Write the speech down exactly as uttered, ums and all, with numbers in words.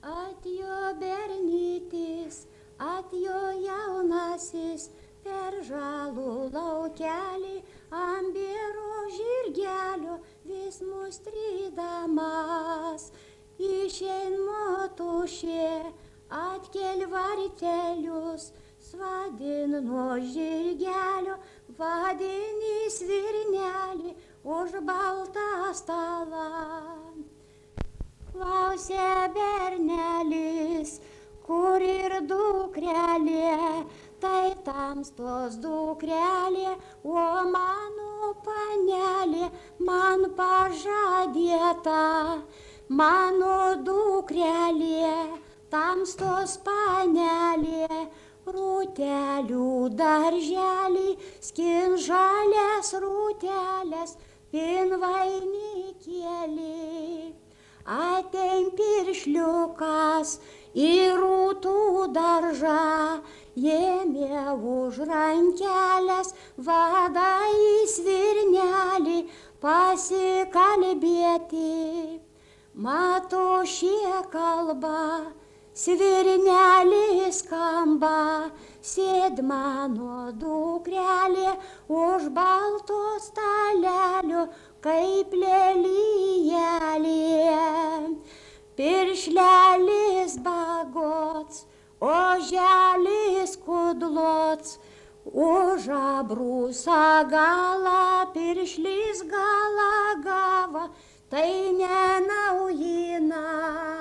Atjo bernytis, atjo jaunasis, per žalų laukelį, ant bėro žirgelio vis mus trydamas. Išein motušė, atkel vartelius, svadin nuo žirgelio, vadini svirnelį už baltą stalą. Klausė bernelis, kur ir dukrelė, tai tamstos dukrelė, o mano panelė man pažadėta. Mano dukrelė, tamstos panelė, rūtelių darželį, skin žalias rūtelės, pin vainikėlį. Atein piršliukas į rūtų daržą, ėmė už rankelės, vada į svirnelį pasikalbėti. Matušė kalba, svirnelis skamba, sėd mano dukrelė už balto stalelio, kaip lelijėlė. Piršlelis bagots, oželis kudlots, už abrūsą galą piršlis galą gavo, tai ne naujina.